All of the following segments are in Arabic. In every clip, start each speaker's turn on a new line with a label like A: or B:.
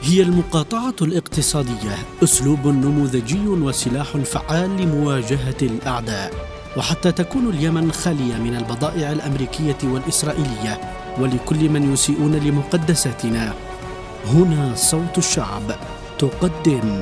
A: هي المقاطعة الاقتصادية أسلوب نموذجي وسلاح فعال لمواجهة الأعداء، وحتى تكون اليمن خالية من البضائع الأمريكية والإسرائيلية ولكل من يسيئون لمقدساتنا. هنا صوت الشعب تقدم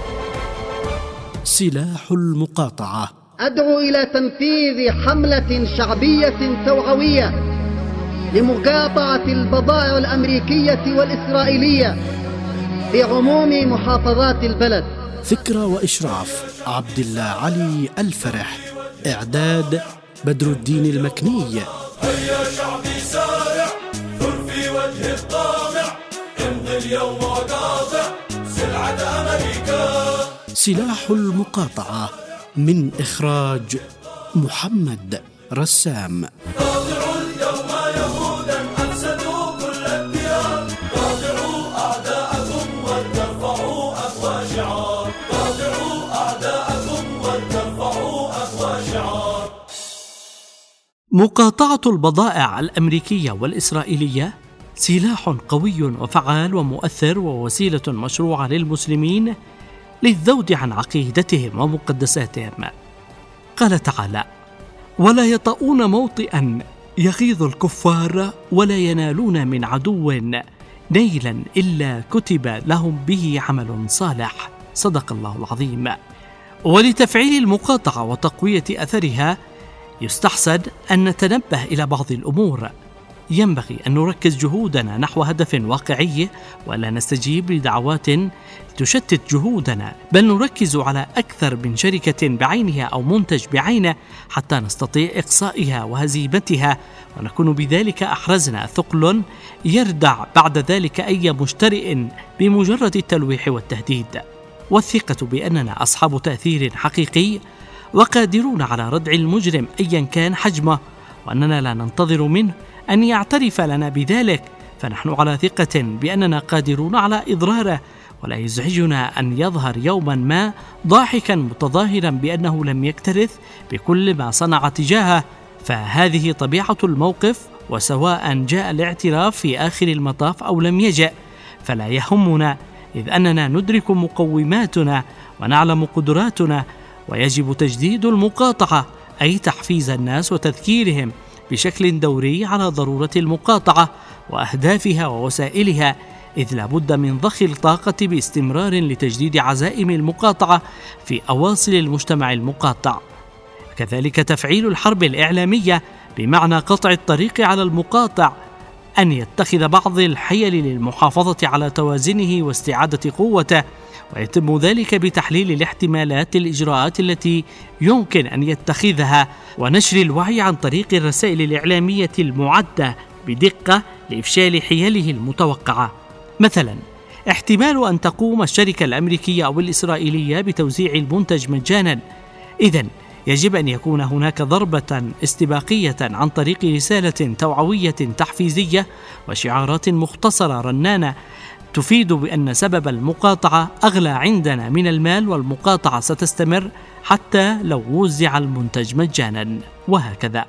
A: سلاح المقاطعة.
B: أدعو إلى تنفيذ حملة شعبية توعوية لمقاطعة البضائع الأمريكية والإسرائيلية في عموم محافظات البلد.
A: فكرة وإشراف عبد الله علي الفرح، إعداد بدر الدين المكني.
C: هيا شعبي سارع، ثر في وجه الطامع، امضي اليوم وقاطع سلعة أمريكا.
A: سلاح المقاطعة من إخراج محمد رسام.
C: قاطعوا اليوم يهودا أفسدوا كل الديار، قاطعوا أعداءكم ولترفعوا أقوى شعار، قاطعوا أعداءكم ولترفعوا أقوى شعار.
D: مقاطعة البضائع الأمريكية والإسرائيلية سلاح قوي وفعال ومؤثر ووسيلة مشروعة للمسلمين للذود عن عقيدتهم ومقدساتهم. قال تعالى: ولا يطؤون موطئا يغيظ الكفار ولا ينالون من عدو نيلا إلا كتب لهم به عمل صالح. صدق الله العظيم. ولتفعيل المقاطعة وتقوية أثرها يستحسن أن نتنبه إلى بعض الأمور. ينبغي أن نركز جهودنا نحو هدف واقعي، ولا نستجيب لدعوات تشتت جهودنا، بل نركز على أكثر من شركة بعينها أو منتج بعينه حتى نستطيع إقصائها وهزيمتها، ونكون بذلك أحرزنا ثقل يردع بعد ذلك أي مشترئ بمجرد التلويح والتهديد. والثقة بأننا أصحاب تأثير حقيقي وقادرون على ردع المجرم أيا كان حجمه، وأننا لا ننتظر منه أن يعترف لنا بذلك، فنحن على ثقة بأننا قادرون على إضراره، ولا يزعجنا أن يظهر يوما ما ضاحكا متظاهرا بأنه لم يكترث بكل ما صنع تجاهه. فهذه طبيعة الموقف، وسواء جاء الاعتراف في آخر المطاف أو لم يجأ فلا يهمنا، إذ أننا ندرك مقوماتنا ونعلم قدراتنا. ويجب تجديد المقاطعة، أي تحفيز الناس وتذكيرهم بشكل دوري على ضرورة المقاطعة وأهدافها ووسائلها، إذ لا بد من ضخ الطاقة باستمرار لتجديد عزائم المقاطعة في أواصل المجتمع المقاطع. كذلك تفعيل الحرب الإعلامية بمعنى قطع الطريق على المقاطع، أن يتخذ بعض الحيل للمحافظة على توازنه واستعادة قوته، ويتم ذلك بتحليل الاحتمالات للإجراءات التي يمكن أن يتخذها، ونشر الوعي عن طريق الرسائل الإعلامية المعدة بدقة لإفشال حيله المتوقعة. مثلا، احتمال أن تقوم الشركة الأمريكية أو الإسرائيلية بتوزيع المنتج مجانا، إذن يجب أن يكون هناك ضربة استباقية عن طريق رسالة توعوية تحفيزية وشعارات مختصرة رنانة تفيد بأن سبب المقاطعة أغلى عندنا من المال، والمقاطعة ستستمر حتى لو وزع المنتج مجانا، وهكذا.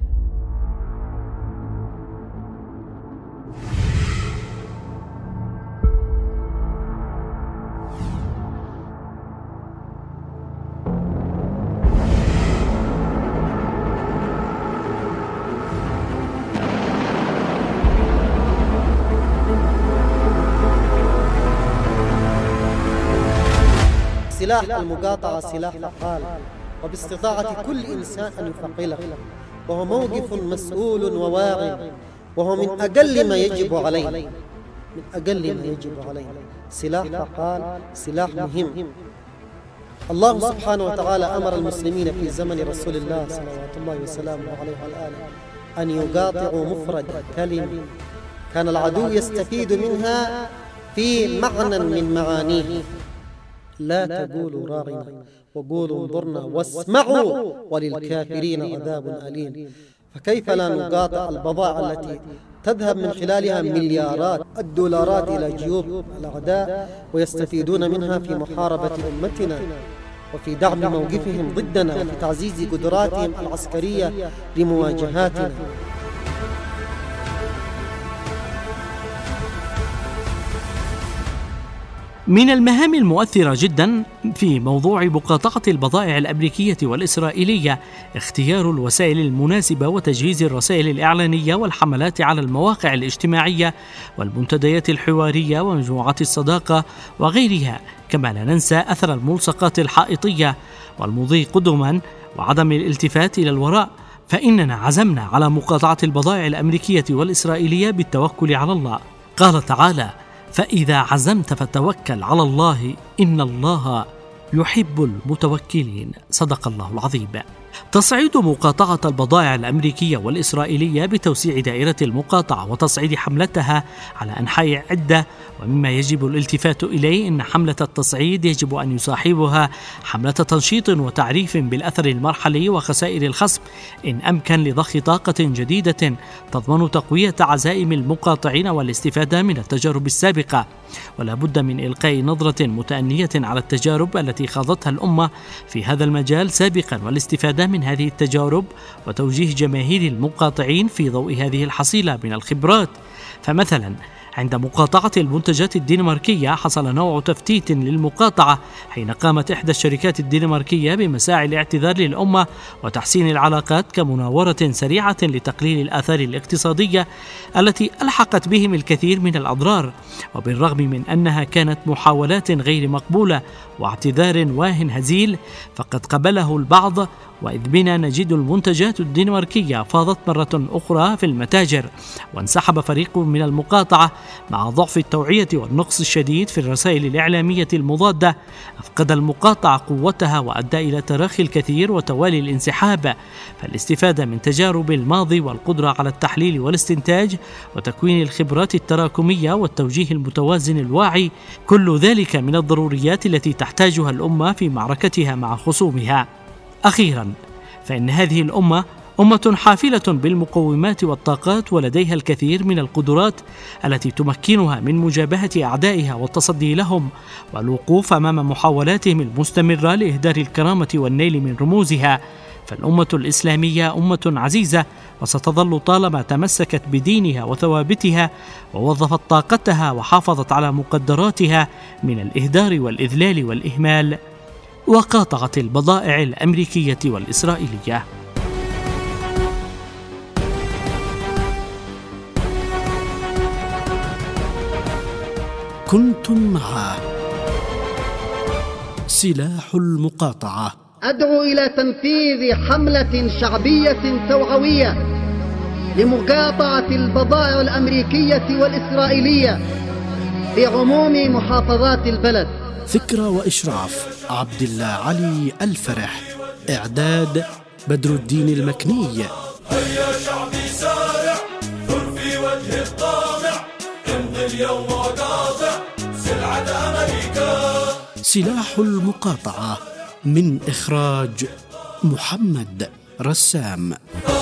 B: سلاح المقاطعة سلاح فعال، وباستطاعة كل إنسان أن يفعله، وهو موقف مسؤول وواعي، وهو من أقل ما يجب عليه، من أقل ما يجب عليه. سلاح فعال، سلاح مهم. الله سبحانه وتعالى أمر المسلمين في زمن رسول الله صلوات الله وسلامه عليه وعلى آله أن يقاطعوا مفرد كلمة كان العدو يستفيد منها في معنى من معانيه. لا تقولوا راغنا وقولوا انظرنا واسمعوا وللكافرين عذاب أليم. فكيف لا نقاطع البضائع التي تذهب من خلالها مليارات الدولارات إلى جيوب الأعداء ويستفيدون منها في محاربة أمتنا وفي دعم موقفهم ضدنا وفي تعزيز قدراتهم العسكرية لمواجهاتنا.
D: من المهام المؤثرة جدا في موضوع مقاطعة البضائع الأمريكية والإسرائيلية اختيار الوسائل المناسبة وتجهيز الرسائل الإعلانية والحملات على المواقع الاجتماعية والمنتديات الحوارية ومجموعات الصداقة وغيرها، كما لا ننسى أثر الملصقات الحائطية والمضي قدما وعدم الالتفات إلى الوراء، فإننا عزمنا على مقاطعة البضائع الأمريكية والإسرائيلية بالتوكل على الله. قال تعالى: فإذا عزمت فتوكل على الله إن الله يحب المتوكلين. صدق الله العظيم. تصعيد مقاطعة البضائع الأمريكية والإسرائيلية بتوسيع دائرة المقاطعة وتصعيد حملتها على أنحاء عدة، ومما يجب الالتفات إليه أن حملة التصعيد يجب أن يصاحبها حملة تنشيط وتعريف بالأثر المرحلي وخسائر الخصم إن أمكن لضخ طاقة جديدة تضمن تقوية عزائم المقاطعين والاستفادة من التجارب السابقة. ولا بد من إلقاء نظرة متأنية على التجارب التي خاضتها الأمة في هذا المجال سابقا والاستفادة من هذه التجارب وتوجيه جماهير المقاطعين في ضوء هذه الحصيلة من الخبرات. فمثلا عند مقاطعة المنتجات الدنماركية حصل نوع تفتيت للمقاطعة حين قامت إحدى الشركات الدنماركية بمساعي الاعتذار للأمة وتحسين العلاقات كمناورة سريعة لتقليل الآثار الاقتصادية التي ألحقت بهم الكثير من الأضرار. وبالرغم من أنها كانت محاولات غير مقبولة واعتذار هزيل، فقد قبله البعض، وإذ بنا نجد المنتجات الدنماركية فاضت مرة أخرى في المتاجر، وانسحب فريق من المقاطعة مع ضعف التوعية والنقص الشديد في الرسائل الإعلامية المضادة. أفقد المقاطعة قوتها وأدى إلى تراخي الكثير وتوالي الانسحاب. فالاستفادة من تجارب الماضي والقدرة على التحليل والاستنتاج وتكوين الخبرات التراكمية والتوجيه المتوازن الواعي، كل ذلك من الضروريات التي تحتاجها الأمة في معركتها مع خصومها. أخيرا، فإن هذه الأمة أمة حافلة بالمقومات والطاقات ولديها الكثير من القدرات التي تمكنها من مجابهة أعدائها والتصدي لهم والوقوف أمام محاولاتهم المستمرة لإهدار الكرامة والنيل من رموزها. فالأمة الإسلامية أمة عزيزة، وستظل طالما تمسكت بدينها وثوابتها ووظفت طاقتها وحافظت على مقدراتها من الإهدار والإذلال والإهمال. وقاطعت البضائع الأمريكية والإسرائيلية.
A: كنتم مع سلاح المقاطعة.
B: أدعو إلى تنفيذ حملة شعبية توعوية لمقاطعة البضائع الأمريكية والإسرائيلية في عموم محافظات البلد.
A: فكرة وإشراف عبد الله علي الفرح. إعداد بدر الدين المكني.
C: هيا شعبي سارع، ثر في وجه الطامع، امضي اليوم وقاطع سلعة أمريكا.
A: سلاح المقاطعة من إخراج محمد رسام.